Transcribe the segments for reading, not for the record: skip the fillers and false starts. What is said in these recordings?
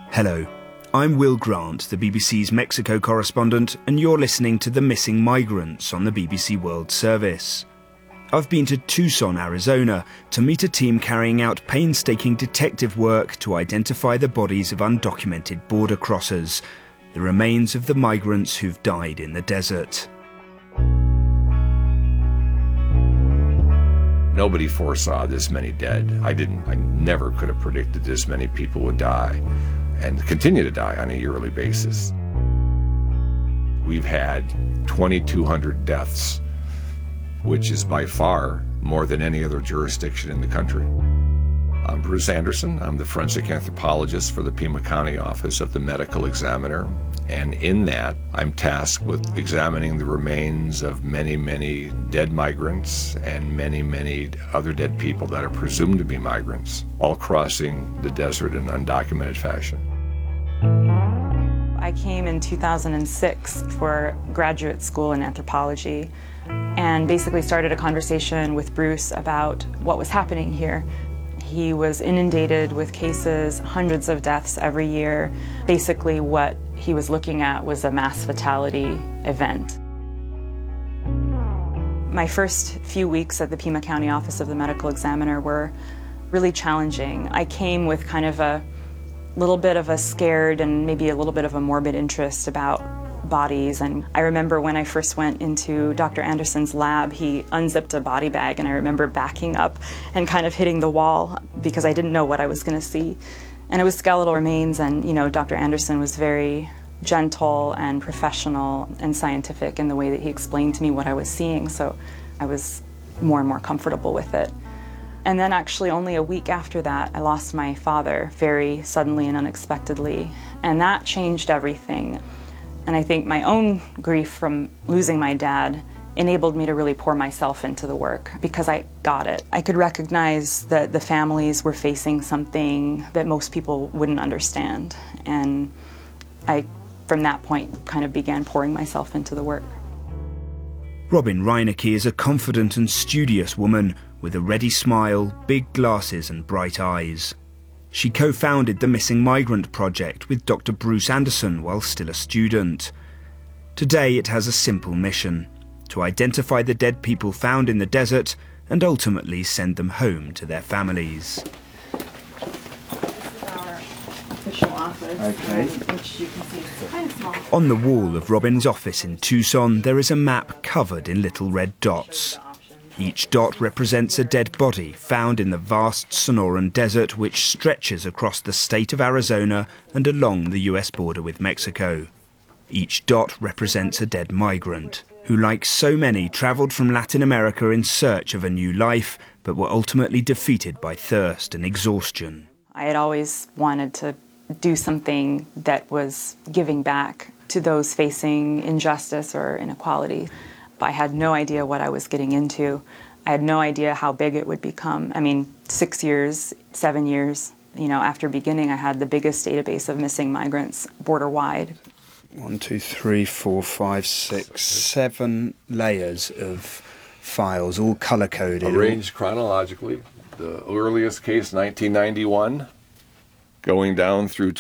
Hello, I'm Will Grant, the BBC's Mexico correspondent, and you're listening to The Missing Migrants on the BBC World Service. I've been to Tucson, Arizona, to meet a team carrying out painstaking detective work to identify the bodies of undocumented border crossers, the remains of the migrants who've died in the desert. Nobody foresaw this many dead. I never could have predicted this many people would die and continue to die on a yearly basis. We've had 2,200 deaths, which is by far more than any other jurisdiction in the country. I'm Bruce Anderson. I'm the forensic anthropologist for the Pima County Office of the Medical Examiner. And in that, I'm tasked with examining the remains of many, many dead migrants and many, many other dead people that are presumed to be migrants, all crossing the desert in undocumented fashion. I came in 2006 for graduate school in anthropology and basically started a conversation with Bruce about what was happening here. He was inundated with cases, hundreds of deaths every year. Basically what he was looking at was a mass fatality event. My first few weeks at the Pima County Office of the Medical Examiner were really challenging. I came with kind of a little bit of a scared and maybe a little bit of a morbid interest about bodies. And I remember when I first went into Dr. Anderson's lab, he unzipped a body bag, and I remember backing up and kind of hitting the wall because I didn't know what I was going to see. And it was skeletal remains, and Dr. Anderson was very gentle and professional and scientific in the way that he explained to me what I was seeing, so I was more and more comfortable with it. And then actually only a week after that, I lost my father very suddenly and unexpectedly, and that changed everything. And I think my own grief from losing my dad enabled me to really pour myself into the work because I got it. I could recognize that the families were facing something that most people wouldn't understand. And I, from that point, kind of began pouring myself into the work. Robin Reinecke is a confident and studious woman with a ready smile, big glasses and bright eyes. She co-founded the Missing Migrant Project with Dr. Bruce Anderson while still a student. Today it has a simple mission: to identify the dead people found in the desert and ultimately send them home to their families. This is our official office, okay. Which you can see is kind of small. On the wall of Robin's office in Tucson, there is a map covered in little red dots. Each dot represents a dead body found in the vast Sonoran Desert, which stretches across the state of Arizona and along the US border with Mexico. Each dot represents a dead migrant, who, like so many, travelled from Latin America in search of a new life, but were ultimately defeated by thirst and exhaustion. I had always wanted to do something that was giving back to those facing injustice or inequality. I had no idea what I was getting into. I had no idea how big it would become. 6 years, 7 years, after beginning, I had the biggest database of missing migrants border-wide. 1, 2, 3, 4, 5, 6, 7 layers of files, all colour-coded. Arranged chronologically. The earliest case, 1991. Going down through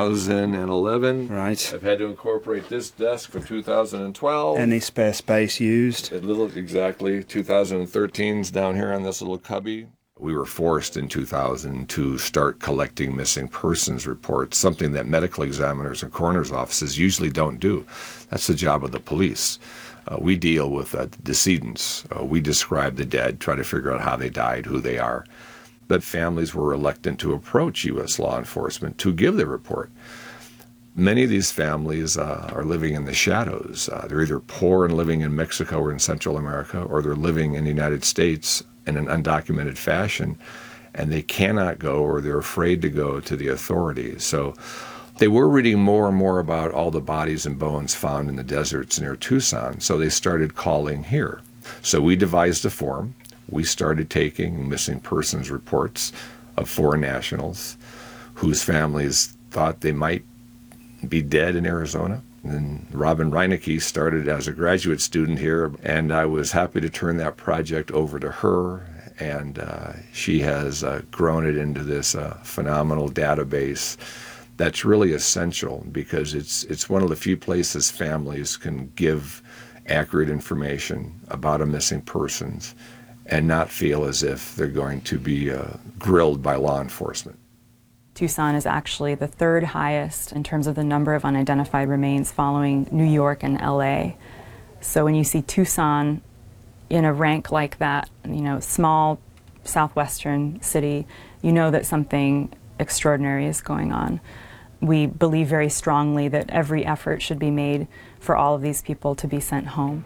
2011. Right. I've had to incorporate this desk for 2012. Any spare space used? Exactly. 2013's down here on this little cubby. We were forced in 2000 to start collecting missing persons reports, something that medical examiners and coroner's offices usually don't do. That's the job of the police. We deal with decedents. We describe the dead, try to figure out how they died, who they are. But families were reluctant to approach U.S. law enforcement to give their report. Many of these families are living in the shadows. They're either poor and living in Mexico or in Central America, or they're living in the United States in an undocumented fashion, and they cannot go or they're afraid to go to the authorities. So they were reading more and more about all the bodies and bones found in the deserts near Tucson, so they started calling here. So we devised a form. We started taking missing persons reports of foreign nationals whose families thought they might be dead in Arizona. And Robin Reinecke started as a graduate student here, and I was happy to turn that project over to her, and she has grown it into this phenomenal database That's really essential because it's one of the few places families can give accurate information about a missing person and not feel as if they're going to be grilled by law enforcement. Tucson is actually the third highest in terms of the number of unidentified remains, following New York and LA. So when you see Tucson in a rank like that, small southwestern city, you know that something extraordinary is going on. We believe very strongly that every effort should be made for all of these people to be sent home.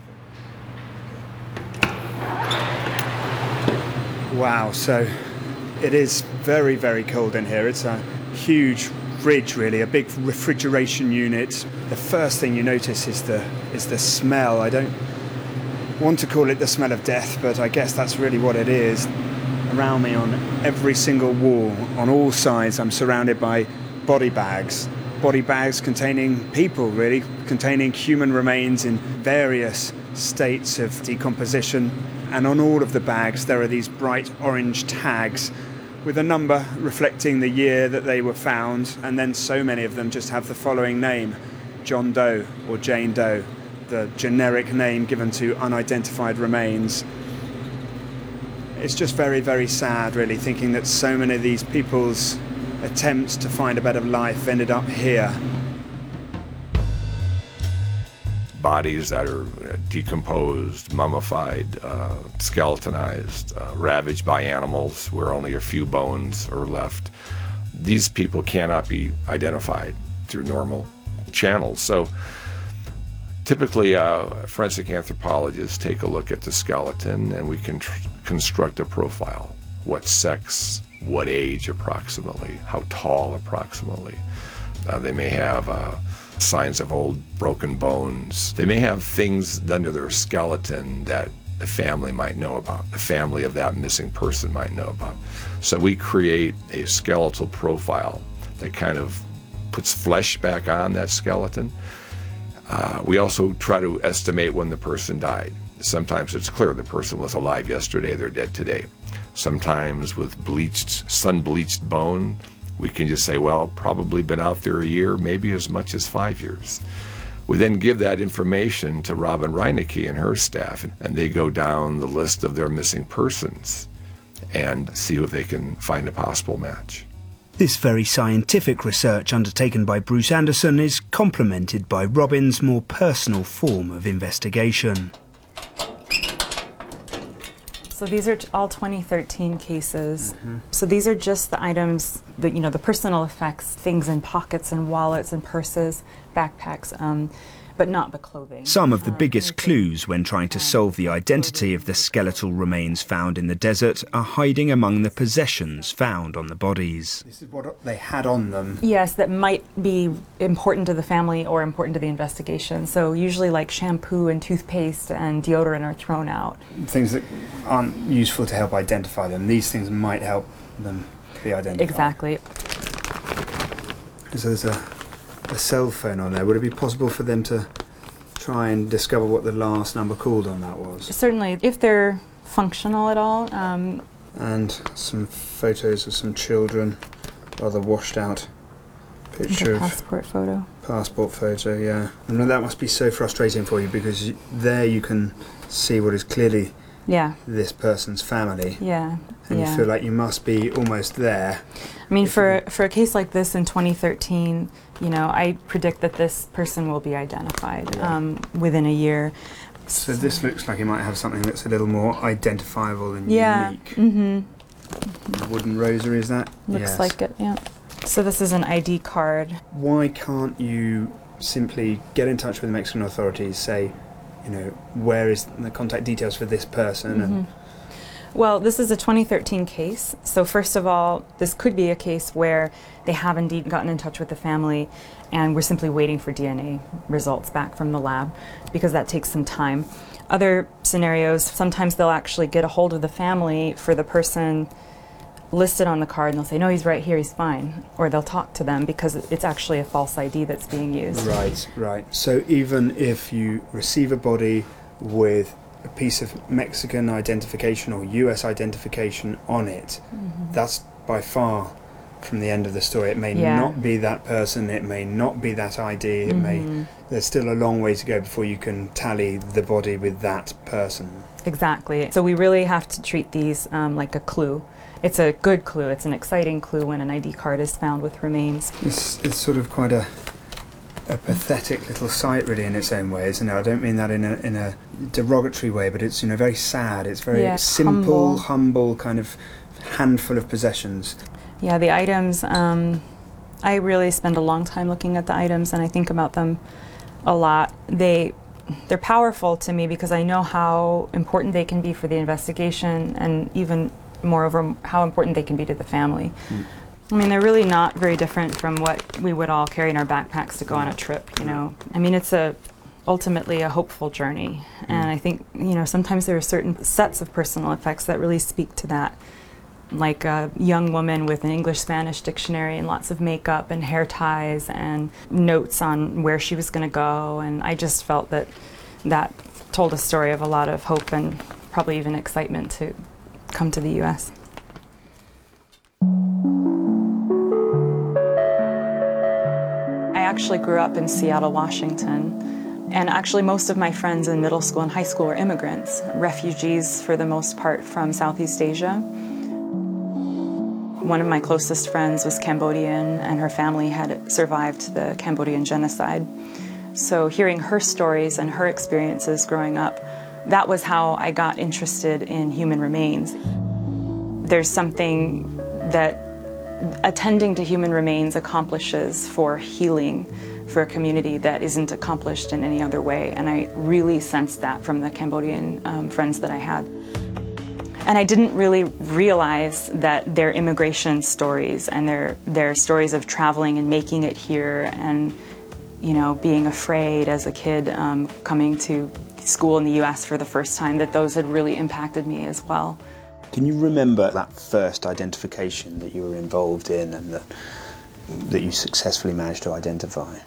Wow, so it is very, very cold in here. It's a huge fridge, really, a big refrigeration unit. The first thing you notice is the smell. I don't want to call it the smell of death, but I guess that's really what it is. Around me on every single wall, on all sides, I'm surrounded by body bags containing people, really, containing human remains in various states of decomposition. And on all of the bags there are these bright orange tags with a number reflecting the year that they were found, and then so many of them just have the following name: John Doe or Jane Doe, the generic name given to unidentified remains. It's just very, very sad, really, thinking that so many of these people's attempts to find a better life ended up here. Bodies that are decomposed, mummified, skeletonized, ravaged by animals where only a few bones are left. These people cannot be identified through normal channels. So typically, forensic anthropologists take a look at the skeleton and we can construct a profile. What sex, what age approximately, how tall approximately. They may have signs of old broken bones. They may have things under their skeleton that the family might know about, the family of that missing person might know about. So we create a skeletal profile that kind of puts flesh back on that skeleton. We also try to estimate when the person died. Sometimes it's clear the person was alive yesterday, they're dead today. Sometimes with sun-bleached bone, we can just say, well, probably been out there a year, maybe as much as 5 years. We then give that information to Robin Reinecke and her staff, and they go down the list of their missing persons and see if they can find a possible match. This very scientific research undertaken by Bruce Anderson is complemented by Robin's more personal form of investigation. So these are all 2013 cases. So these are just the items that, the personal effects, things in pockets and wallets and purses, backpacks, but not the clothing. Some of the biggest clues when trying to solve the identity of the skeletal remains found in the desert are hiding among the possessions found on the bodies. This is what they had on them. Yes, that might be important to the family or important to the investigation. So usually like shampoo and toothpaste and deodorant are thrown out. Things that aren't useful to help identify them. These things might help them be identified. Exactly. So there's a cell phone on there. Would it be possible for them to try and discover what the last number called on that was? Certainly, if they're functional at all. And some photos of some children, rather washed out picture. Passport photo. Passport photo, yeah. And that must be so frustrating for you because there you can see what is clearly this person's family. Yeah. And you feel like you must be almost there. I mean, for a case like this in 2013, I predict that this person will be identified within a year. So this looks like it might have something that's a little more identifiable and unique. A wooden rosary, is that? Looks like it, yeah. So this is an ID card. Why can't you simply get in touch with the Mexican authorities, say, where is the contact details for this person? And well, this is a 2013 case. So first of all, this could be a case where they have indeed gotten in touch with the family and we're simply waiting for DNA results back from the lab because that takes some time. Other scenarios, sometimes they'll actually get a hold of the family for the person listed on the card and they'll say, no, he's right here, he's fine. Or they'll talk to them because it's actually a false ID that's being used. Right. So even if you receive a body with a piece of Mexican identification or US identification on it, that's by far from the end of the story. It may not be that person, it may not be that ID, it may, there's still a long way to go before you can tally the body with that person. Exactly. So we really have to treat these like a clue. It's a good clue, it's an exciting clue when an ID card is found with remains. It's sort of quite a pathetic little sight, really, in its own way, isn't it? I don't mean that in a derogatory way, but it's, you know, very sad. It's very simple, humble kind of handful of possessions. Yeah, the items, I really spend a long time looking at the items, and I think about them a lot. They're powerful to me because I know how important they can be for the investigation, and even moreover, how important they can be to the family. I mean, they're really not very different from what we would all carry in our backpacks to go on a trip, you know. I mean, it's ultimately a hopeful journey, and I think, you know, sometimes there are certain sets of personal effects that really speak to that. Like a young woman with an English-Spanish dictionary and lots of makeup and hair ties and notes on where she was going to go, and I just felt that that told a story of a lot of hope and probably even excitement to come to the U.S. I actually grew up in Seattle, Washington, and actually most of my friends in middle school and high school were immigrants, refugees for the most part from Southeast Asia. One of my closest friends was Cambodian, and her family had survived the Cambodian genocide. So hearing her stories and her experiences growing up, that was how I got interested in human remains. There's something that attending to human remains accomplishes for healing for a community that isn't accomplished in any other way, and I really sensed that from the Cambodian friends that I had. And I didn't really realize that their immigration stories and their stories of traveling and making it here and, you know, being afraid as a kid coming to school in the U.S. for the first time, that those had really impacted me as well. Can you remember that first identification that you were involved in and that you successfully managed to identify?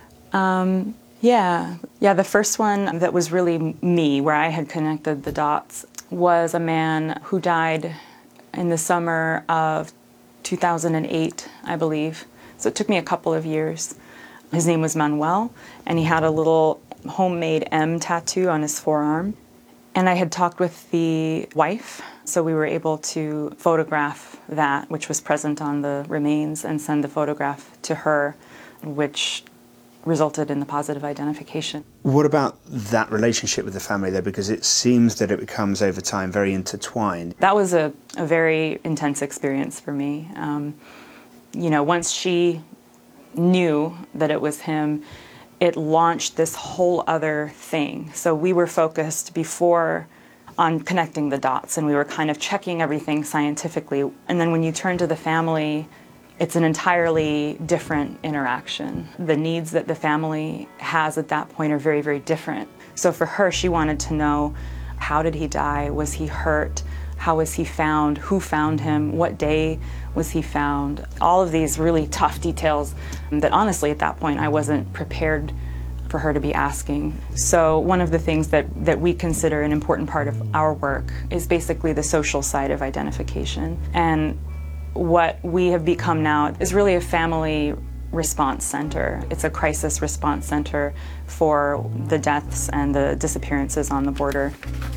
Yeah, the first one that was really me, where I had connected the dots, was a man who died in the summer of 2008, I believe. So it took me a couple of years. His name was Manuel, and he had a little homemade M tattoo on his forearm. And I had talked with the wife, so we were able to photograph that, which was present on the remains, and send the photograph to her, which resulted in the positive identification. What about that relationship with the family, though? Because it seems that it becomes, over time, very intertwined. That was a very intense experience for me. You know, once she knew that it was him, it launched this whole other thing. So we were focused before on connecting the dots, and we were kind of checking everything scientifically. And then when you turn to the family, it's an entirely different interaction. The needs that the family has at that point are very, very different. So for her, she wanted to know, how did he die? Was he hurt? How was he found? Who found him? What day was he found? All of these really tough details that honestly at that point I wasn't prepared for her to be asking. So one of the things that we consider an important part of our work is basically the social side of identification. And what we have become now is really a family response center. It's a crisis response center for the deaths and the disappearances on the border.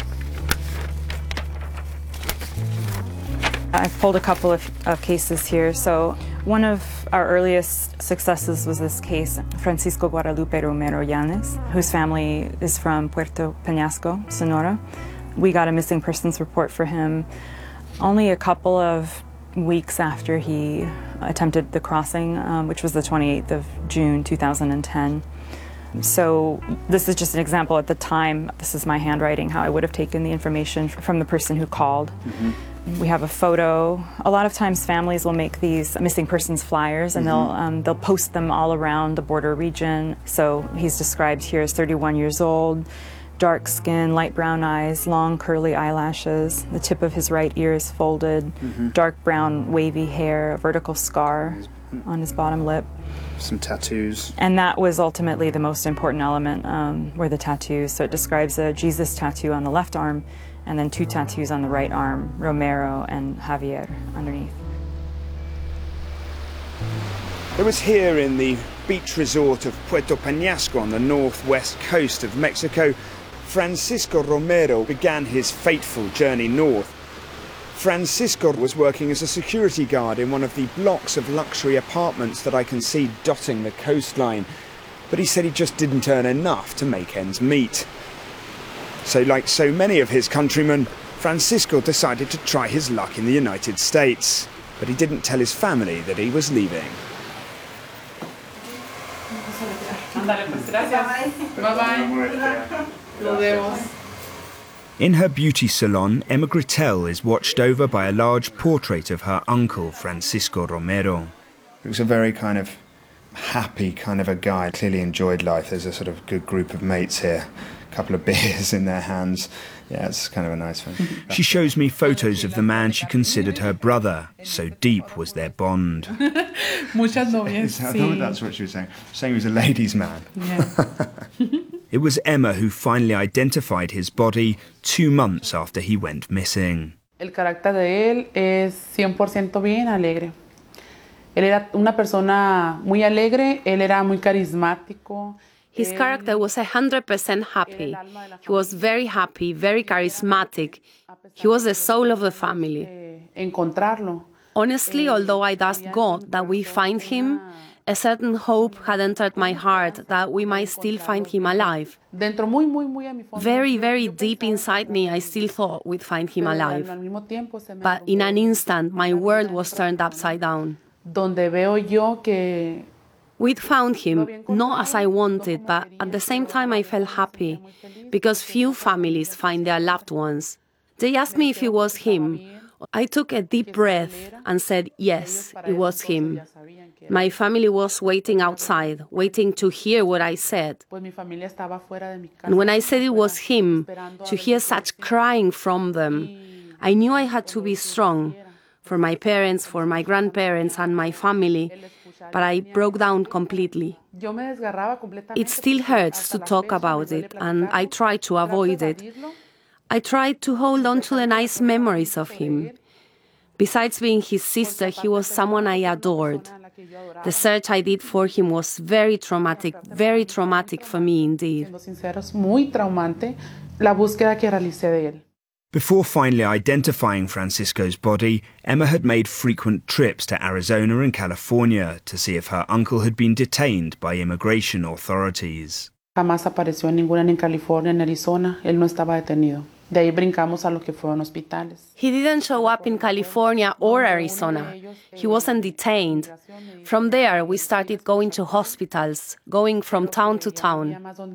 I've pulled a couple of cases here. So one of our earliest successes was this case, Francisco Guadalupe Romero Llanes, whose family is from Puerto Peñasco, Sonora. We got a missing persons report for him only a couple of weeks after he attempted the crossing, which was the 28th of June 2010. So this is just an example. At the time, this is my handwriting, how I would have taken the information from the person who called. We have a photo. A lot of times families will make these missing persons flyers, and they'll post them all around the border region. So he's described here as 31 years old, dark skin, light brown eyes, long curly eyelashes. The tip of his right ear is folded, dark brown wavy hair, a vertical scar on his bottom lip. Some tattoos. And that was ultimately the most important element, were the tattoos. So it describes a Jesus tattoo on the left arm, and then 2 tattoos on the right arm, Romero and Javier underneath. It was here in the beach resort of Puerto Peñasco on the northwest coast of Mexico, Francisco Romero began his fateful journey north. Francisco was working as a security guard in one of the blocks of luxury apartments that I can see dotting the coastline, but he said he just didn't earn enough to make ends meet. So like so many of his countrymen, Francisco decided to try his luck in the United States, but he didn't tell his family that he was leaving. In her beauty salon, Emma Grittel is watched over by a large portrait of her uncle, Francisco Romero. He was a very kind of happy kind of a guy, clearly enjoyed life. There's a sort of good group of mates here, a couple of beers in their hands. Yeah, it's kind of a nice one. She shows me photos of the man she considered her brother. So deep was their bond. Muchas novias, I thought that's what she was saying. Saying he was a ladies' man. Yeah. It was Emma who finally identified his body 2 months after he went missing. El carácter de él es 100% bien alegre. Él era una persona muy alegre, él era muy carismático. His character was 100% happy. He was very happy, very charismatic. He was the soul of the family. Encontrarlo. Honestly, although I'd asked God that we find him, a certain hope had entered my heart that we might still find him alive. Very, very deep inside me, I still thought we'd find him alive. But in an instant, my world was turned upside down. We'd found him, not as I wanted, but at the same time I felt happy, because few families find their loved ones. They asked me if it was him. I took a deep breath and said, yes, it was him. My family was waiting outside, waiting to hear what I said. And when I said it was him, to hear such crying from them, I knew I had to be strong for my parents, for my grandparents, and my family. But I broke down completely. It still hurts to talk about it, and I try to avoid it. I tried to hold on to the nice memories of him. Besides being his sister, he was someone I adored. The search I did for him was very traumatic for me indeed. Before finally identifying Francisco's body, Emma had made frequent trips to Arizona and California to see if her uncle had been detained by immigration authorities. Jamás apareció en ninguna en California, en Arizona. Él no estaba detenido. De ahí brincamos a lo que fueron hospitales. He didn't show up in California or Arizona. He wasn't detained. From there, we started going to hospitals, going from town to town.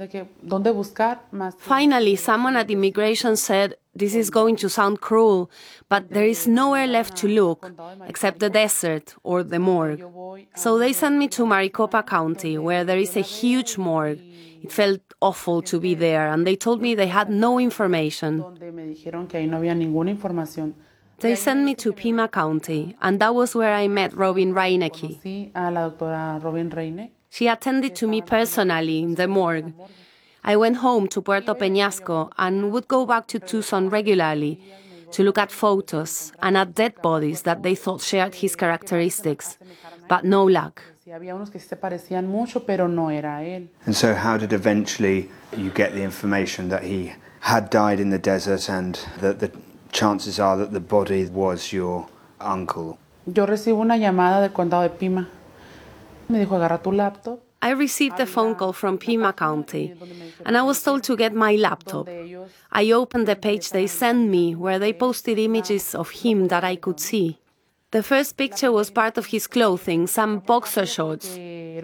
Finally, someone at immigration said, "This is going to sound cruel, but there is nowhere left to look except the desert or the morgue." So they sent me to Maricopa County, where there is a huge morgue. It felt awful to be there, and they told me they had no information. They sent me to Pima County, and that was where I met Robin Reinecke. She attended to me personally in the morgue. I went home to Puerto Peñasco and would go back to Tucson regularly to look at photos and at dead bodies that they thought shared his characteristics, but no luck. And so how did eventually you get the information that he had died in the desert and that the chances are that the body was your uncle? Yo recibo una llamada del condado de Pima. Me dijo, agarra tu laptop. I received a phone call from Pima County, and I was told to get my laptop. I opened the page they sent me where they posted images of him that I could see. The first picture was part of his clothing, some boxer shorts.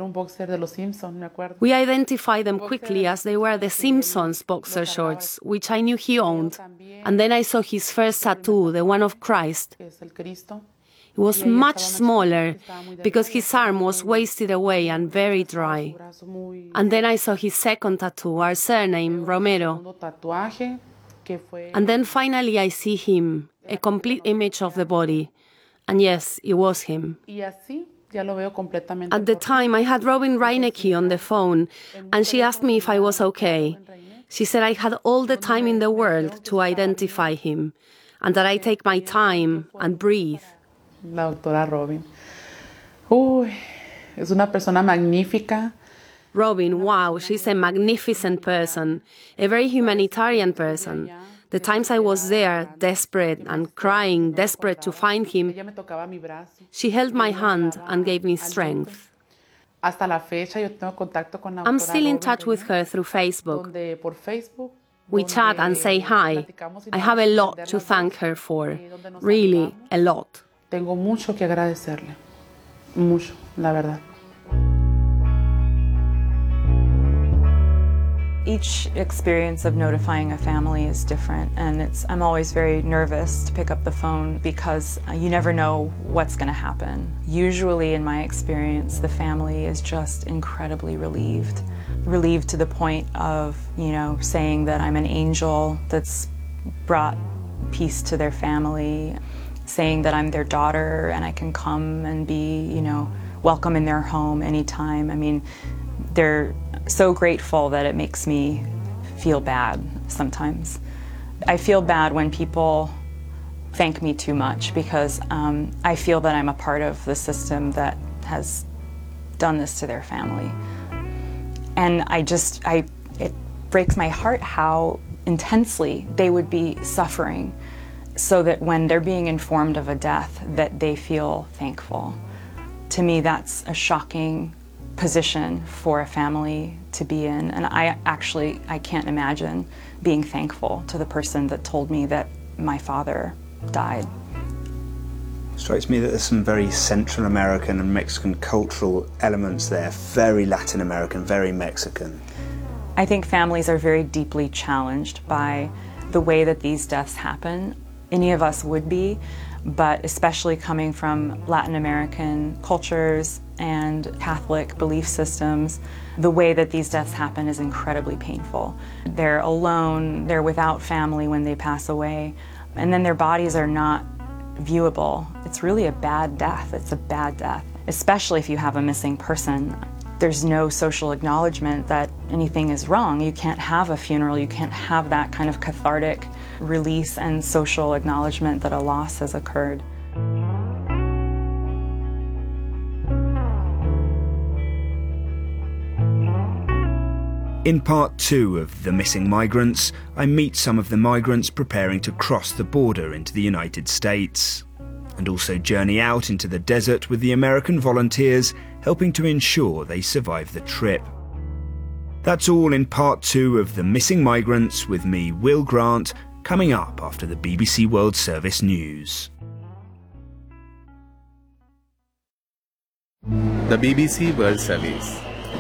We identified them quickly as they were the Simpsons boxer shorts, which I knew he owned. And then I saw his first tattoo, the one of Christ. It was much smaller because his arm was wasted away and very dry. And then I saw his second tattoo, our surname, Romero. And then finally I see him, a complete image of the body. And yes, it was him. At the time, I had Robin Reinecke on the phone, and she asked me if I was okay. She said I had all the time in the world to identify him, and that I take my time and breathe. La doctora Robin. Uy, es una persona magnífica. Robin, wow, she's a magnificent person, a very humanitarian person. The times I was there, desperate and crying, desperate to find him, Ella me tocaba mi brazo. she held my hand and gave me strength. Hasta la fecha yo tengo contacto con la I'm doctora still in Robin touch with Peña, her through Facebook. donde por Facebook We chat and say hi. I have a lot to thank her for. Really, a lot. Tengo mucho que agradecerle. Mucho, la verdad. Each experience of notifying a family is different, and I'm always very nervous to pick up the phone because you never know what's going to happen. Usually, in my experience, the family is just incredibly relieved. Relieved to the point of, saying that I'm an angel that's brought peace to their family, saying that I'm their daughter and I can come and be, welcome in their home anytime. I mean, they're so grateful that it makes me feel bad sometimes. I feel bad when people thank me too much because I feel that I'm a part of the system that has done this to their family. And it breaks my heart how intensely they would be suffering so that when they're being informed of a death that they feel thankful. To me, that's a shocking position for a family to be in, and I can't imagine being thankful to the person that told me that my father died. It strikes me that there's some very Central American and Mexican cultural elements there, very Latin American, very Mexican. I think families are very deeply challenged by the way that these deaths happen. Any of us would be, but especially coming from Latin American cultures and Catholic belief systems, the way that these deaths happen is incredibly painful. They're alone, they're without family when they pass away, and then their bodies are not viewable. It's really a bad death. It's a bad death, especially if you have a missing person. There's no social acknowledgement that anything is wrong. You can't have a funeral. You can't have that kind of cathartic release and social acknowledgement that a loss has occurred. In part 2 of The Missing Migrants, I meet some of the migrants preparing to cross the border into the United States, and also journey out into the desert with the American volunteers helping to ensure they survive the trip. That's all in part 2 of The Missing Migrants with me, Will Grant, coming up after the BBC World Service news. The BBC World Service.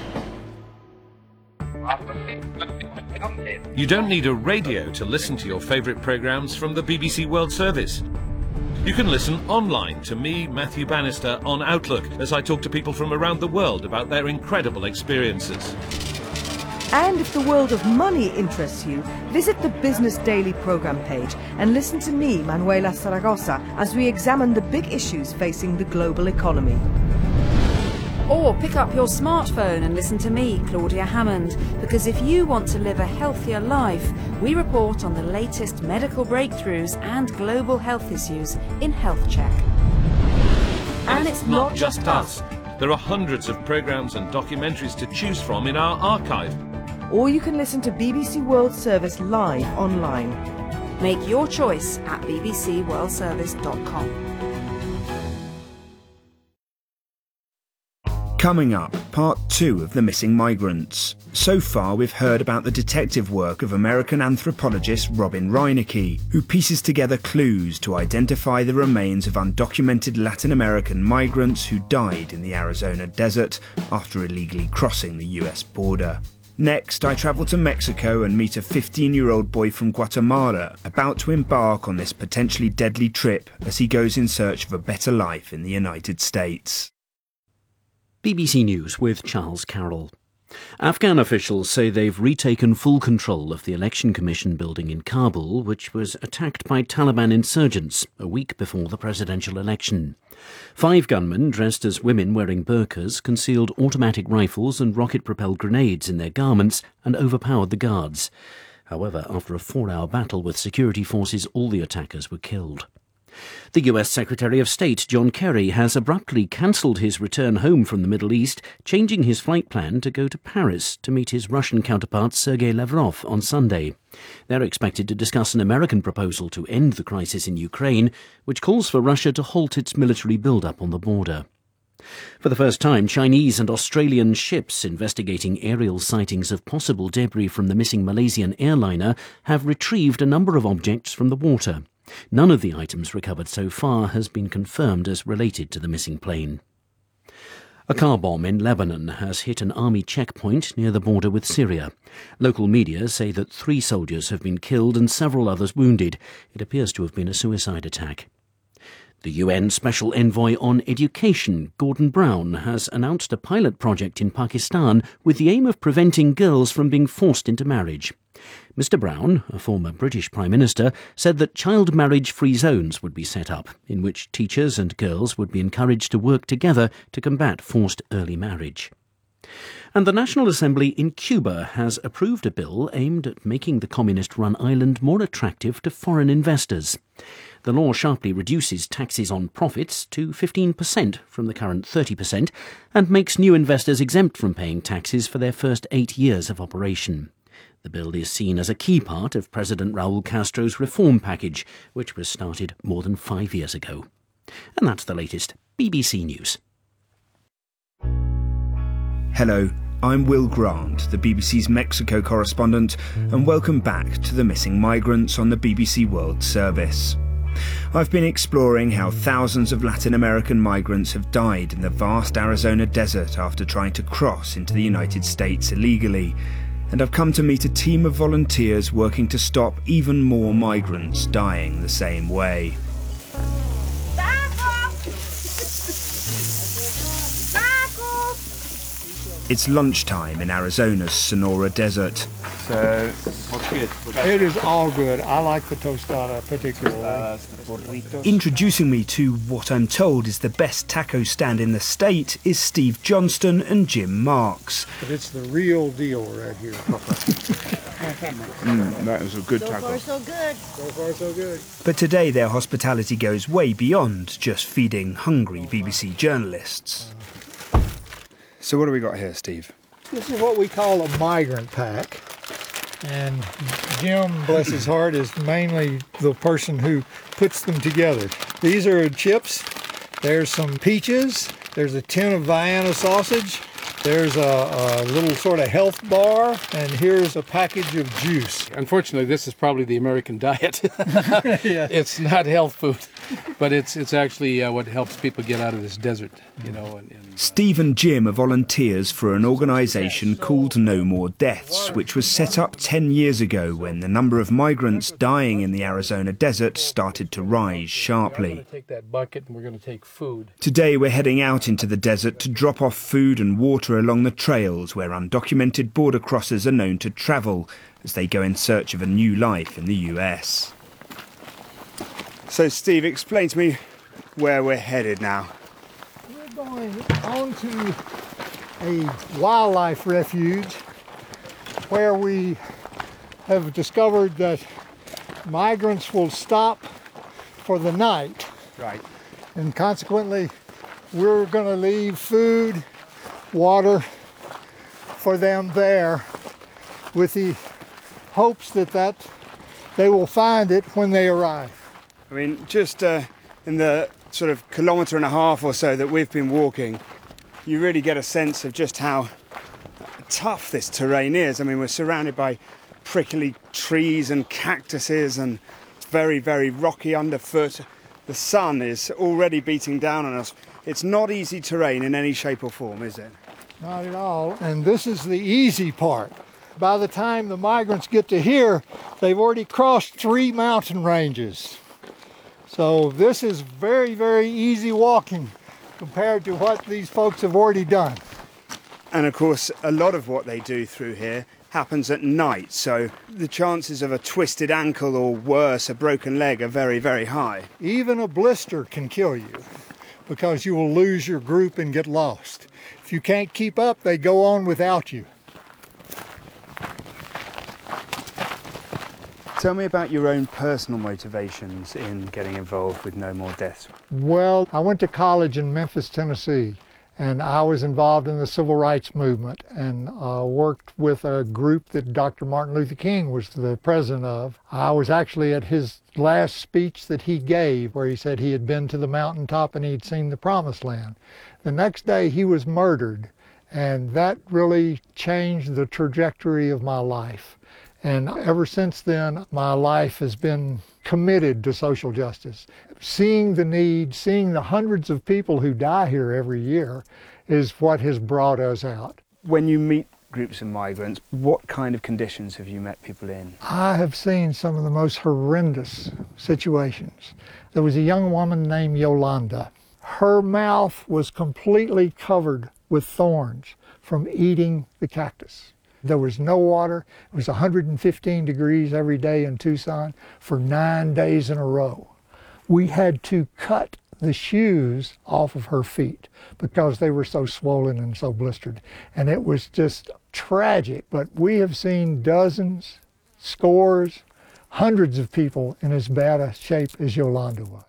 You don't need a radio to listen to your favourite programmes from the BBC World Service. You can listen online to me, Matthew Bannister, on Outlook as I talk to people from around the world about their incredible experiences. And if the world of money interests you, visit the Business Daily programme page and listen to me, Manuela Zaragoza, as we examine the big issues facing the global economy. Or pick up your smartphone and listen to me, Claudia Hammond, because if you want to live a healthier life, we report on the latest medical breakthroughs and global health issues in Health Check. And it's not just us. There are hundreds of programmes and documentaries to choose from in our archive. Or you can listen to BBC World Service live online. Make your choice at bbcworldservice.com. Coming up, part 2 of The Missing Migrants. So far we've heard about the detective work of American anthropologist Robin Reinecke, who pieces together clues to identify the remains of undocumented Latin American migrants who died in the Arizona desert after illegally crossing the US border. Next, I travel to Mexico and meet a 15-year-old boy from Guatemala about to embark on this potentially deadly trip as he goes in search of a better life in the United States. BBC News with Charles Carroll. Afghan officials say they've retaken full control of the Election Commission building in Kabul, which was attacked by Taliban insurgents a week before the presidential election. 5 gunmen, dressed as women wearing burqas, concealed automatic rifles and rocket-propelled grenades in their garments and overpowered the guards. However, after a 4-hour battle with security forces, all the attackers were killed. The US Secretary of State John Kerry has abruptly cancelled his return home from the Middle East, changing his flight plan to go to Paris to meet his Russian counterpart Sergei Lavrov on Sunday. They're expected to discuss an American proposal to end the crisis in Ukraine, which calls for Russia to halt its military build-up on the border. For the first time, Chinese and Australian ships investigating aerial sightings of possible debris from the missing Malaysian airliner have retrieved a number of objects from the water. None of the items recovered so far has been confirmed as related to the missing plane. A car bomb in Lebanon has hit an army checkpoint near the border with Syria. Local media say that 3 soldiers have been killed and several others wounded. It appears to have been a suicide attack. The UN Special Envoy on Education, Gordon Brown, has announced a pilot project in Pakistan with the aim of preventing girls from being forced into marriage. Mr. Brown, a former British Prime Minister, said that child marriage-free zones would be set up, in which teachers and girls would be encouraged to work together to combat forced early marriage. And the National Assembly in Cuba has approved a bill aimed at making the communist-run island more attractive to foreign investors. The law sharply reduces taxes on profits to 15% from the current 30% and makes new investors exempt from paying taxes for their first 8 years of operation. The bill is seen as a key part of President Raul Castro's reform package, which was started more than 5 years ago. And that's the latest BBC News. Hello, I'm Will Grant, the BBC's Mexico correspondent, and welcome back to the Missing Migrants on the BBC World Service. I've been exploring how thousands of Latin American migrants have died in the vast Arizona desert after trying to cross into the United States illegally, and I've come to meet a team of volunteers working to stop even more migrants dying the same way. It's lunchtime in Arizona's Sonora Desert. So, what's good? It is all good. I like the tostada particularly. Introducing me to what I'm told is the best taco stand in the state is Steve Johnston and Jim Marks. But it's the real deal right here. That is a good taco. So far, so good. So far, so good. But today their hospitality goes way beyond just feeding hungry BBC journalists. So what do we got here, Steve? This is what we call a migrant pack. And Jim, bless his heart, is mainly the person who puts them together. These are chips. There's some peaches. There's a tin of Vienna sausage. There's a little sort of health bar. And here's a package of juice. Unfortunately, this is probably the American diet. Yeah. It's not health food, but it's actually what helps people get out of this desert, you know. Steve and Jim are volunteers for an organisation called No More Deaths, which was set up 10 years ago when the number of migrants dying in the Arizona desert started to rise sharply. We're going to take that bucket and we're going to take food. Today we're heading out into the desert to drop off food and water along the trails where undocumented border crossers are known to travel as they go in search of a new life in the US. So, Steve, explain to me where we're headed now. We're going on to a wildlife refuge where we have discovered that migrants will stop for the night. Right. And consequently, we're going to leave food, water for them there with the hopes that they will find it when they arrive. I mean, just in the sort of kilometre and a half or so that we've been walking, you really get a sense of just how tough this terrain is. I mean, we're surrounded by prickly trees and cactuses, and it's very, very rocky underfoot. The sun is already beating down on us. It's not easy terrain in any shape or form, is it? Not at all. And this is the easy part. By the time the migrants get to here, they've already crossed 3 mountain ranges. So this is very, very easy walking compared to what these folks have already done. And of course, a lot of what they do through here happens at night, so the chances of a twisted ankle or worse, a broken leg, are very, very high. Even a blister can kill you because you will lose your group and get lost. If you can't keep up, they go on without you. Tell me about your own personal motivations in getting involved with No More Deaths. Well, I went to college in Memphis, Tennessee, and I was involved in the civil rights movement and worked with a group that Dr. Martin Luther King was the president of. I was actually at his last speech that he gave, where he said he had been to the mountaintop and he'd seen the promised land. The next day he was murdered, and that really changed the trajectory of my life. And ever since then, my life has been committed to social justice. Seeing the need, seeing the hundreds of people who die here every year is what has brought us out. When you meet groups of migrants, what kind of conditions have you met people in? I have seen some of the most horrendous situations. There was a young woman named Yolanda. Her mouth was completely covered with thorns from eating the cactus. There was no water. It was 115 degrees every day in Tucson for 9 days in a row. We had to cut the shoes off of her feet because they were so swollen and so blistered. And it was just tragic. But we have seen dozens, scores, hundreds of people in as bad a shape as Yolanda was.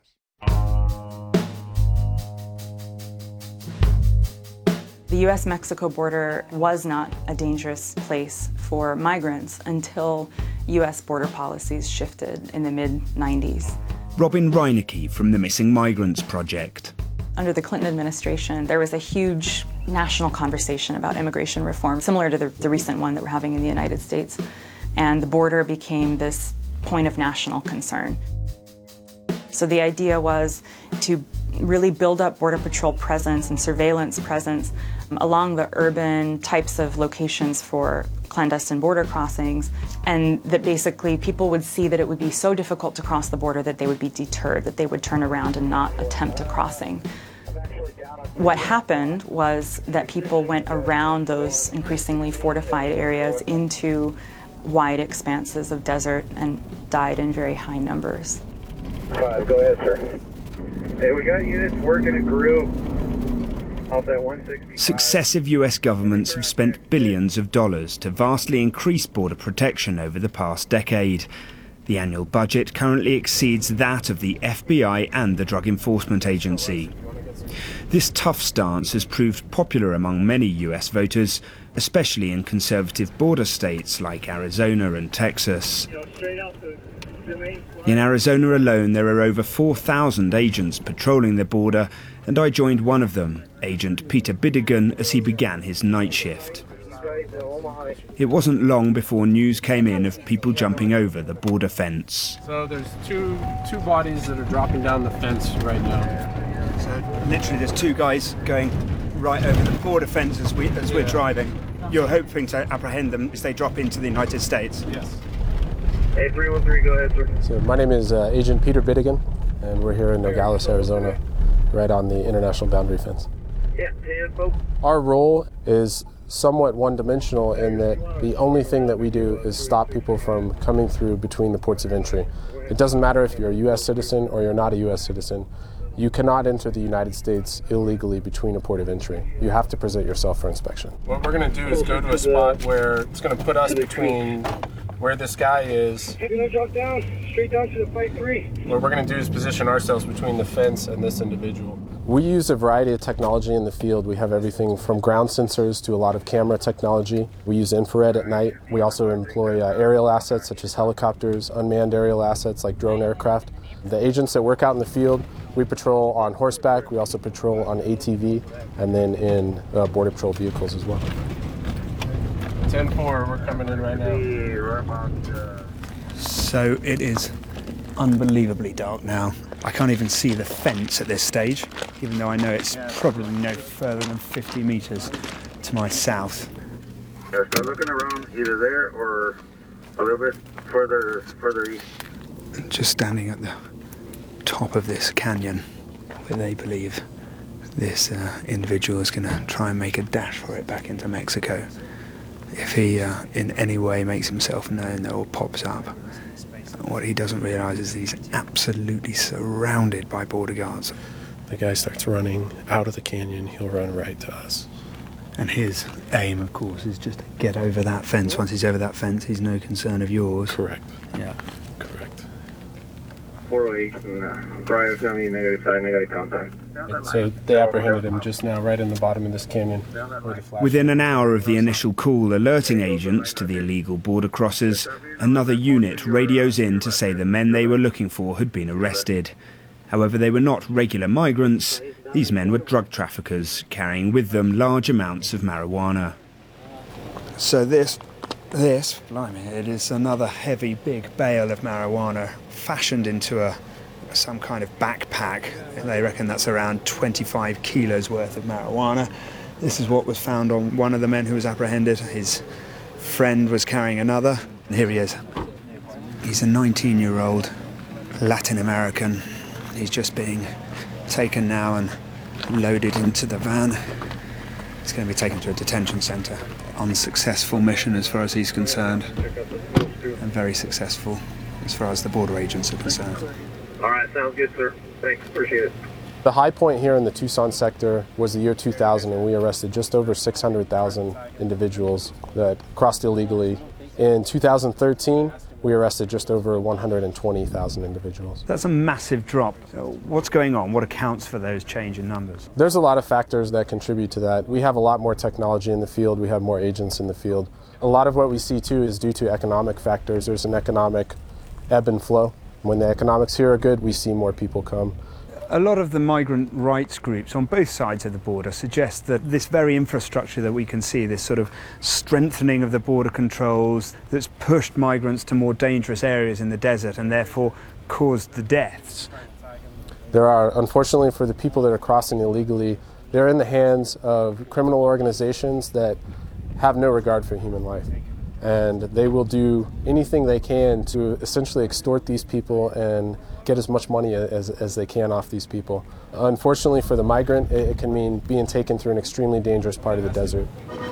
The U.S.-Mexico border was not a dangerous place for migrants until U.S. border policies shifted in the mid-90s. Robin Reinecke from the Missing Migrants Project. Under the Clinton administration, there was a huge national conversation about immigration reform, similar to the recent one that we're having in the United States. And the border became this point of national concern. So the idea was to really build up Border Patrol presence and surveillance presence along the urban types of locations for clandestine border crossings, and that basically people would see that it would be so difficult to cross the border that they would be deterred, that they would turn around and not attempt a crossing. What happened was that people went around those increasingly fortified areas into wide expanses of desert and died in very high numbers. Go ahead, sir. Hey, we got units working a group off that 165. Successive US governments have spent billions of dollars to vastly increase border protection over the past decade. The annual budget currently exceeds that of the FBI and the Drug Enforcement Agency. This tough stance has proved popular among many US voters, especially in conservative border states like Arizona and Texas. In Arizona alone, there are over 4,000 agents patrolling the border, and I joined one of them, Agent Peter Bidigan, as he began his night shift. It wasn't long before news came in of people jumping over the border fence. So there's two bodies that are dropping down the fence right now. So literally there's two guys going right over the border fence as we're driving. You're hoping to apprehend them as they drop into the United States? Yes. Hey, 313, go ahead, sir. So my name is Agent Peter Bidigan, and we're here in Nogales, Arizona, right on the international boundary fence. Yeah, folks. Our role is somewhat one-dimensional in that the only thing that we do is stop people from coming through between the ports of entry. It doesn't matter if you're a U.S. citizen or you're not a U.S. citizen. You cannot enter the United States illegally between a port of entry. You have to present yourself for inspection. What we're going to do is go to a spot where it's going to put us between where this guy is. You're going to drop down, straight down to the Fight 3. What we're going to do is position ourselves between the fence and this individual. We use a variety of technology in the field. We have everything from ground sensors to a lot of camera technology. We use infrared at night. We also employ aerial assets such as helicopters, unmanned aerial assets like drone aircraft. The agents that work out in the field, we patrol on horseback. We also patrol on ATV and then in Border Patrol vehicles as well. 10-4, we're coming in right now. So it is unbelievably dark now. I can't even see the fence at this stage, even though I know it's probably no further than 50 meters to my south. So looking around either there or a little bit further east. Just standing at the top of this canyon where they believe this individual is going to try and make a dash for it back into Mexico. If he in any way makes himself known or pops up, what he doesn't realise is he's absolutely surrounded by border guards. The guy starts running out of the canyon, he'll run right to us. And his aim, of course, is just to get over that fence. Once he's over that fence, he's no concern of yours. Correct. Yeah. 408 and Brian sent me negative side, negative contact. So they apprehended him just now, right in the bottom of this canyon. Where the flash Within an hour of the initial call alerting agents to the illegal border crossers, another unit radios in to say the men they were looking for had been arrested. However, they were not regular migrants. These men were drug traffickers, carrying with them large amounts of marijuana. So this, blimey, it is another heavy, big bale of marijuana fashioned into some kind of backpack. They reckon that's around 25 kilos worth of marijuana. This is what was found on one of the men who was apprehended. His friend was carrying another. And here he is. He's a 19-year-old Latin American. He's just being taken now and loaded into the van. He's going to be taken to a detention centre. Unsuccessful mission as far as he's concerned, and very successful as far as the border agents are concerned. All right, sounds good, sir. Thanks, appreciate it. The high point here in the Tucson sector was the year 2000, and we arrested just over 600,000 individuals that crossed illegally. In 2013, we arrested just over 120,000 individuals. That's a massive drop. What's going on? What accounts for those change in numbers? There's a lot of factors that contribute to that. We have a lot more technology in the field. We have more agents in the field. A lot of what we see, too, is due to economic factors. There's an economic ebb and flow. When the economics here are good, we see more people come. A lot of the migrant rights groups on both sides of the border suggest that this very infrastructure that we can see, this sort of strengthening of the border controls that's pushed migrants to more dangerous areas in the desert and therefore caused the deaths. There are, unfortunately, for the people that are crossing illegally, they're in the hands of criminal organizations that have no regard for human life. And they will do anything they can to essentially extort these people and get as much money as they can off these people. Unfortunately for the migrant, it can mean being taken through an extremely dangerous part of the desert.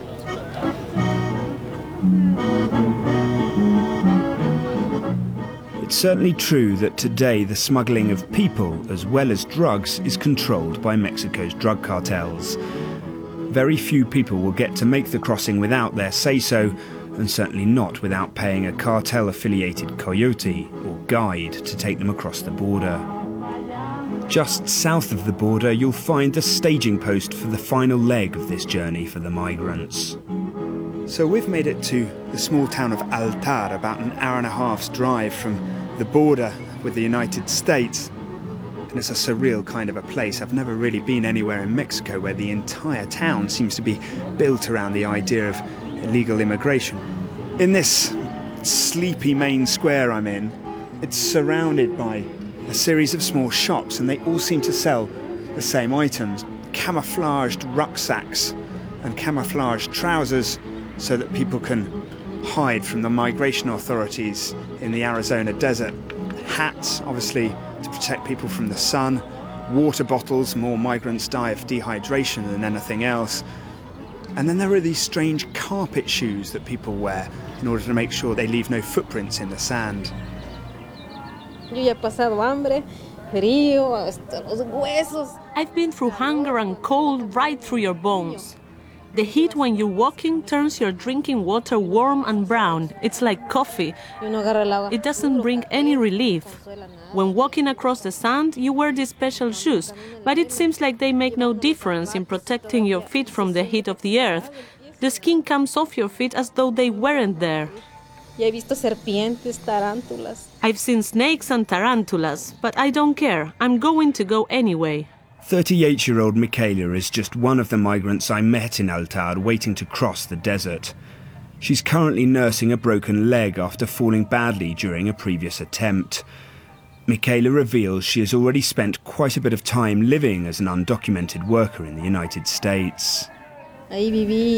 It's certainly true that today the smuggling of people as well as drugs is controlled by Mexico's drug cartels. Very few people will get to make the crossing without their say-so, and certainly not without paying a cartel-affiliated coyote or guide to take them across the border. Just south of the border, you'll find the staging post for the final leg of this journey for the migrants. So we've made it to the small town of Altar, about an hour and a half's drive from the border with the United States. And it's a surreal kind of a place. I've never really been anywhere in Mexico where the entire town seems to be built around the idea of illegal immigration. In this sleepy main square I'm in, it's surrounded by a series of small shops, and they all seem to sell the same items. Camouflaged rucksacks and camouflaged trousers so that people can hide from the migration authorities in the Arizona desert. Hats, obviously, to protect people from the sun. Water bottles, more migrants die of dehydration than anything else. And then there are these strange carpet shoes that people wear in order to make sure they leave no footprints in the sand. I've been through hunger and cold right through your bones. The heat when you're walking turns your drinking water warm and brown. It's like coffee. It doesn't bring any relief. When walking across the sand, you wear these special shoes, but it seems like they make no difference in protecting your feet from the heat of the earth. The skin comes off your feet as though they weren't there. I've seen snakes and tarantulas, but I don't care. I'm going to go anyway. 38-year-old Michaela is just one of the migrants I met in Altar waiting to cross the desert. She's currently nursing a broken leg after falling badly during a previous attempt. Michaela reveals she has already spent quite a bit of time living as an undocumented worker in the United States. I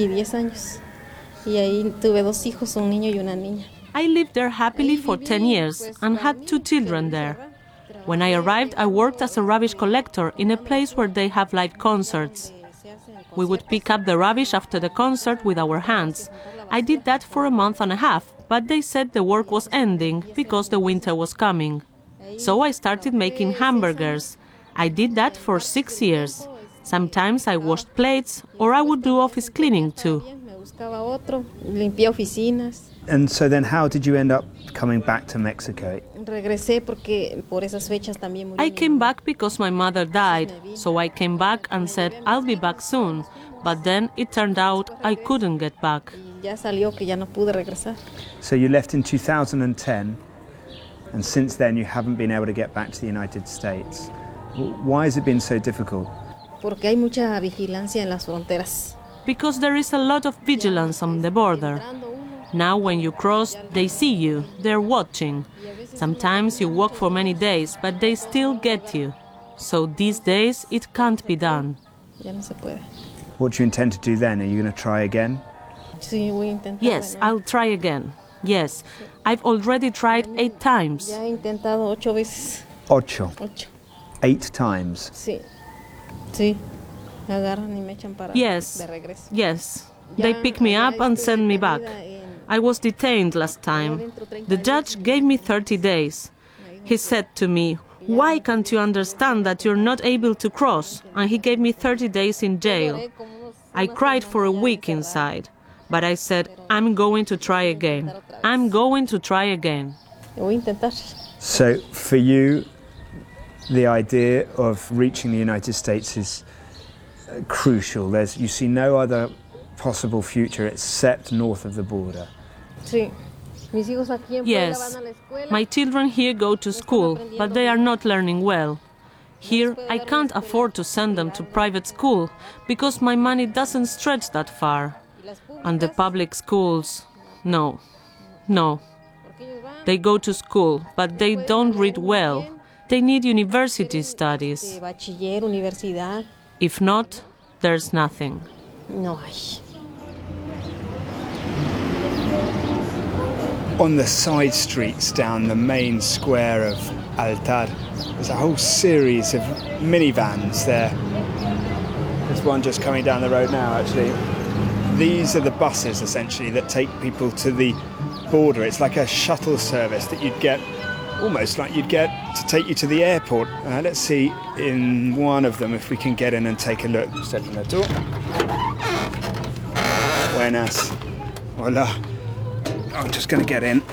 lived there happily for 10 years and had 2 children there. When I arrived, I worked as a rubbish collector in a place where they have live concerts. We would pick up the rubbish after the concert with our hands. I did that for a month and a half, but they said the work was ending because the winter was coming. So I started making hamburgers. I did that for 6 years. Sometimes I washed plates, or I would do office cleaning too. And so then how did you end up coming back to Mexico? I came back because my mother died, so I came back and said I'll be back soon. But then it turned out I couldn't get back. So you left in 2010, and since then you haven't been able to get back to the United States. Why has it been so difficult? Because there is a lot of vigilance on the border. Now when you cross, they see you, they're watching. Sometimes you walk for many days, but they still get you. So these days it can't be done. What do you intend to do then? Are you going to try again? Yes, I'll try again. Yes, I've already tried 8 times. 8 times? Yes, yes. They pick me up and send me back. I was detained last time. The judge gave me 30 days. He said to me, "Why can't you understand that you're not able to cross?" And he gave me 30 days in jail. I cried for a week inside, but I said, I'm going to try again. I'm going to try again. So for you, the idea of reaching the United States is crucial. You see no other possible future except north of the border. Yes, my children here go to school, but they are not learning well. Here, I can't afford to send them to private school because my money doesn't stretch that far. And the public schools, no. They go to school, but they don't read well. They need university studies. If not, there's nothing. On the side streets down the main square of Altar, there's a whole series of minivans there. There's one just coming down the road now, actually. These are the buses, essentially, that take people to the border. It's like a shuttle service that you'd get, almost like you'd get to take you to the airport. Let's see in one of them if we can get in and take a look. Buenas. Hola. I'm just going to get in.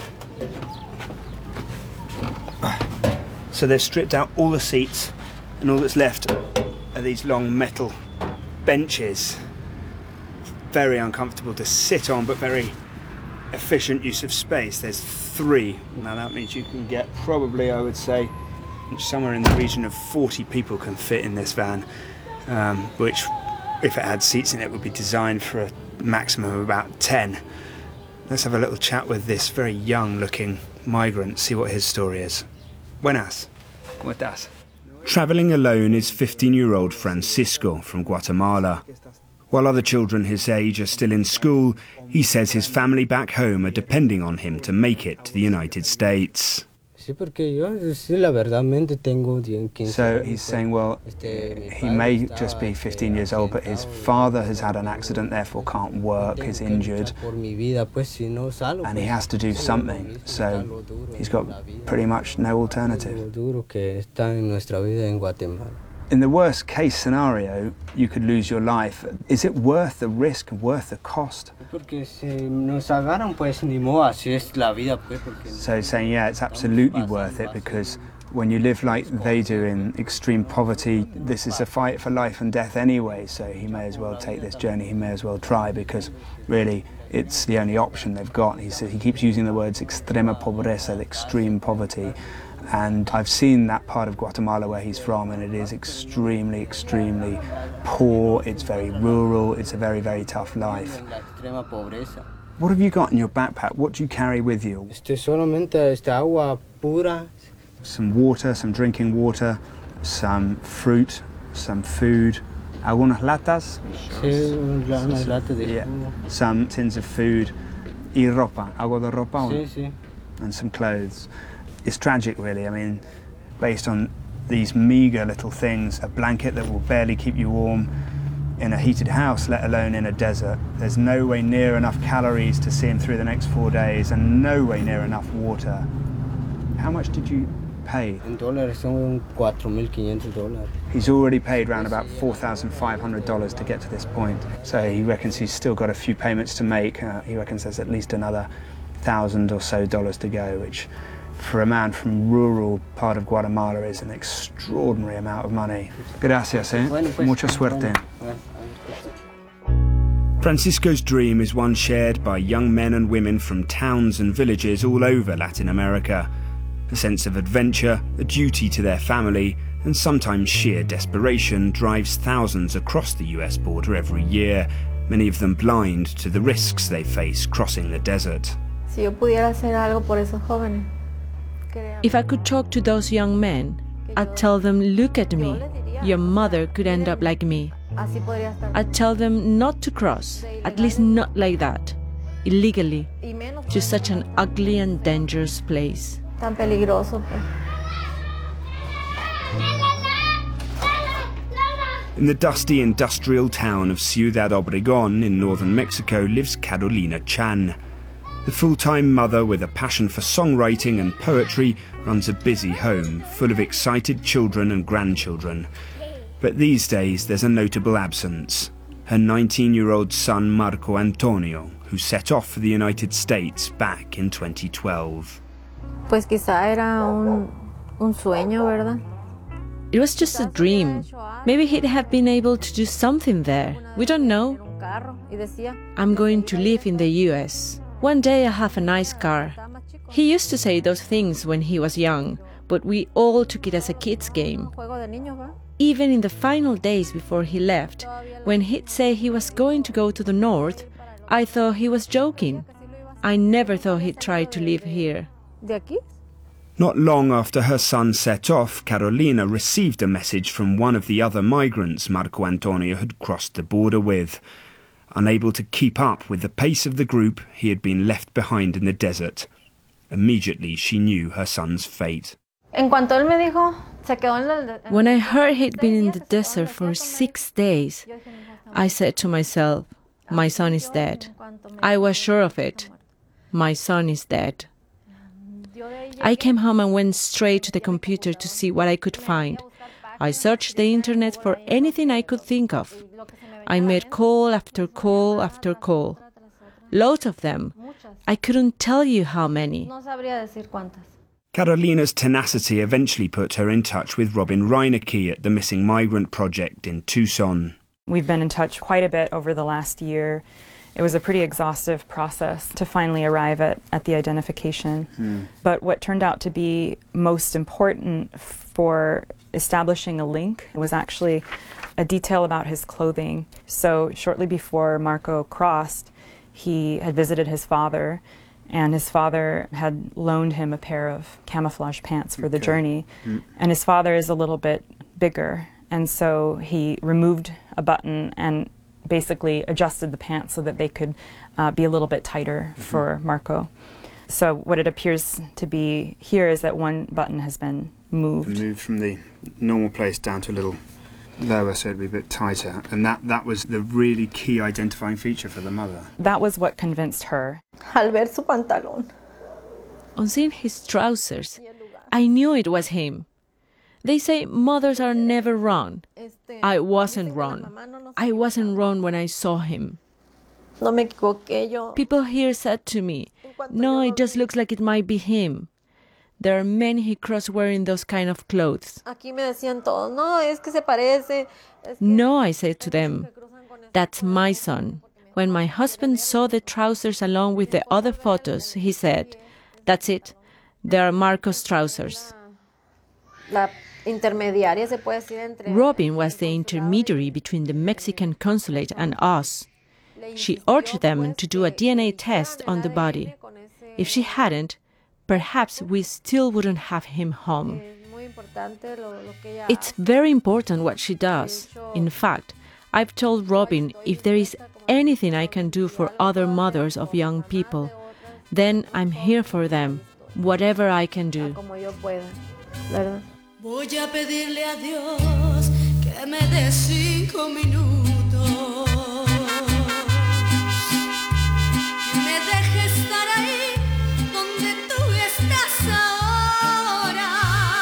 So they've stripped out all the seats, and all that's left are these long metal benches. Very uncomfortable to sit on, but very efficient use of space. There's 3. Now that means you can get probably, I would say, somewhere in the region of 40 people can fit in this van, which, if it had seats in it, would be designed for a maximum of about 10. Let's have a little chat with this very young-looking migrant, see what his story is. Buenas. ¿Cómo estás? Travelling alone is 15-year-old Francisco from Guatemala. While other children his age are still in school, he says his family back home are depending on him to make it to the United States. So he's saying, well, he may just be 15 years old, but his father has had an accident, therefore can't work, is injured, and he has to do something. So he's got pretty much no alternative. In the worst case scenario, you could lose your life. Is it worth the risk, worth the cost? So saying, yeah, it's absolutely worth it, because when you live like they do in extreme poverty, this is a fight for life and death anyway, so he may as well take this journey, he may as well try, because really it's the only option they've got. He says, he keeps using the words extrema pobreza, extreme poverty. And I've seen that part of Guatemala where he's from, and it is extremely, extremely poor. It's very rural. It's a very, very tough life. What have you got in your backpack? What do you carry with you? Some water, some drinking water, some fruit, some food. Algunas latas? Yeah. Some tins of food. Y ropa. Algo de ropa? And some clothes. It's tragic, really. I mean, based on these meagre little things, a blanket that will barely keep you warm in a heated house, let alone in a desert. There's no way near enough calories to see him through the next 4 days, and no way near enough water. How much did you pay? He's already paid around about $4,500 to get to this point. So he reckons he's still got a few payments to make. He reckons there's at least another $100,000 or so to go, which for a man from rural part of Guatemala is an extraordinary amount of money. Gracias, Mucha suerte. Francisco's dream is one shared by young men and women from towns and villages all over Latin America. A sense of adventure, a duty to their family, and sometimes sheer desperation drives thousands across the US border every year, many of them blind to the risks they face crossing the desert. If I could talk to those young men, I'd tell them, look at me, your mother could end up like me. I'd tell them not to cross, at least not like that, illegally, to such an ugly and dangerous place. In the dusty industrial town of Ciudad Obregón in northern Mexico lives Carolina Chan. The full-time mother with a passion for songwriting and poetry runs a busy home full of excited children and grandchildren. But these days there's a notable absence. Her 19-year-old son Marco Antonio, who set off for the United States back in 2012. Pues quizá era un sueño, ¿verdad? It was just a dream. Maybe he'd have been able to do something there. We don't know. I'm going to live in the US. One day I'll have a nice car. He used to say those things when he was young, but we all took it as a kid's game. Even in the final days before he left, when he'd say he was going to go to the north, I thought he was joking. I never thought he'd try to live here. Not long after her son set off, Carolina received a message from one of the other migrants Marco Antonio had crossed the border with. Unable to keep up with the pace of the group, he had been left behind in the desert. Immediately she knew her son's fate. When I heard he'd been in the desert for 6 days, I said to myself, my son is dead. I was sure of it. My son is dead. I came home and went straight to the computer to see what I could find. I searched the internet for anything I could think of. I made call after call after call. Loads of them. I couldn't tell you how many. Carolina's tenacity eventually put her in touch with Robin Reinecke at the Missing Migrant Project in Tucson. We've been in touch quite a bit over the last year. It was a pretty exhaustive process to finally arrive at the identification. But what turned out to be most important for establishing a link was actually a detail about his clothing. So shortly before Marco crossed, he had visited his father, and his father had loaned him a pair of camouflage pants for the journey. And his father is a little bit bigger, and so he removed a button and basically adjusted the pants so that they could be a little bit tighter for Marco. So what it appears to be here is that one button has been moved. Moved from the normal place down to a little lower, so it'd be a bit tighter. And that was the really key identifying feature for the mother. That was what convinced her. Al ver su pantalón. On seeing his trousers, I knew it was him. They say mothers are never wrong. I wasn't wrong. I wasn't wrong when I saw him. People here said to me, no, it just looks like it might be him. There are men he crossed wearing those kind of clothes. No, I said to them, that's my son. When my husband saw the trousers along with the other photos, he said, that's it, they are Marco's trousers. Robin was the intermediary between the Mexican consulate and us. She urged them to do a DNA test on the body. If she hadn't, perhaps we still wouldn't have him home. It's very important what she does. In fact, I've told Robin if there is anything I can do for other mothers of young people, then I'm here for them, whatever I can do. Voy a pedirle a Dios que me dé 5 minutos. Me deje estar ahí donde tú estás ahora.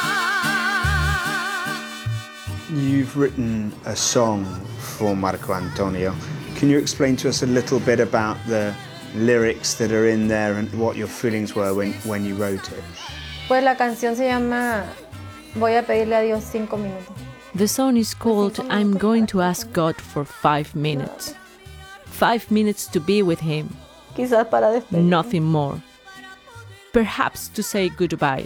You've written a song for Marco Antonio. Can you explain to us a little bit about the lyrics that are in there and what your feelings were when you wrote it? Pues la canción se llama Voy a pedirle a Dios 5 minutos. The song is called I'm Going to Ask God for 5 minutes. 5 minutes to be with Him. Quizás para despedir. Nothing more. Perhaps to say goodbye.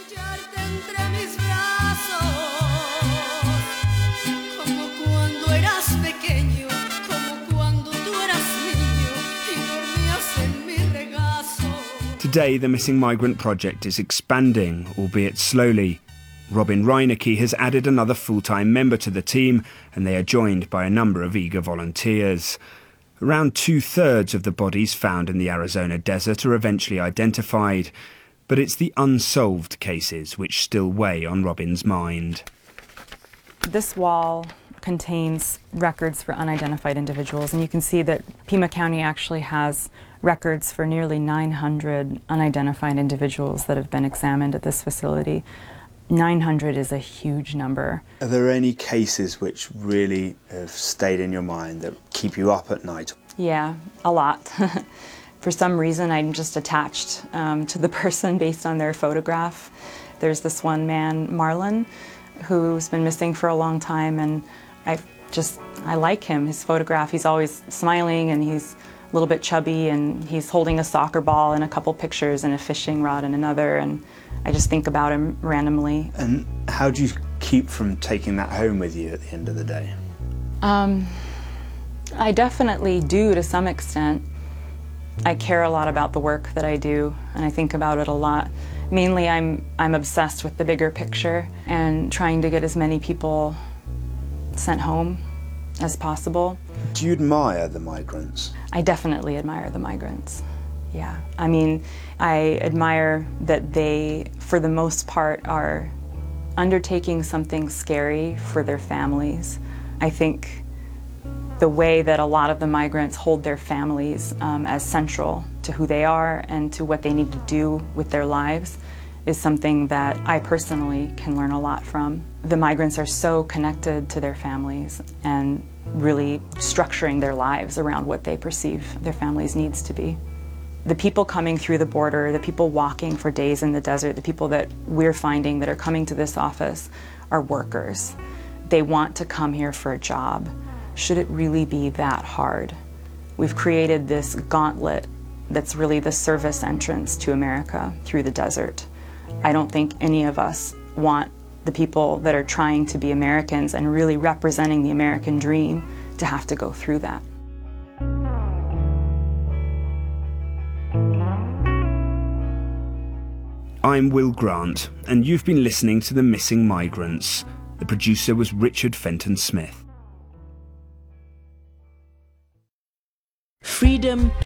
Today, the Missing Migrant Project is expanding, albeit slowly. Robin Reinecke has added another full-time member to the team, and they are joined by a number of eager volunteers. Around 2/3 of the bodies found in the Arizona desert are eventually identified, but it's the unsolved cases which still weigh on Robin's mind. This wall contains records for unidentified individuals, and you can see that Pima County actually has records for nearly 900 unidentified individuals that have been examined at this facility. 900 is a huge number. Are there any cases which really have stayed in your mind that keep you up at night? Yeah, a lot. For some reason, I'm just attached to the person based on their photograph. There's this one man, Marlon, who's been missing for a long time, and I like him, his photograph. He's always smiling, and he's a little bit chubby, and he's holding a soccer ball in a couple pictures and a fishing rod in another, and I just think about him randomly. And how do you keep from taking that home with you at the end of the day? I definitely do to some extent. I care a lot about the work that I do, and I think about it a lot. Mainly, I'm obsessed with the bigger picture and trying to get as many people sent home as possible. Do you admire the migrants? I definitely admire the migrants. Yeah, I mean, I admire that they, for the most part, are undertaking something scary for their families. I think the way that a lot of the migrants hold their families as central to who they are and to what they need to do with their lives is something that I personally can learn a lot from. The migrants are so connected to their families and really structuring their lives around what they perceive their families' needs to be. The people coming through the border, the people walking for days in the desert, the people that we're finding that are coming to this office are workers. They want to come here for a job. Should it really be that hard? We've created this gauntlet that's really the service entrance to America through the desert. I don't think any of us want the people that are trying to be Americans and really representing the American dream to have to go through that. I'm Will Grant, and you've been listening to The Missing Migrants. The producer was Richard Fenton Smith. Freedom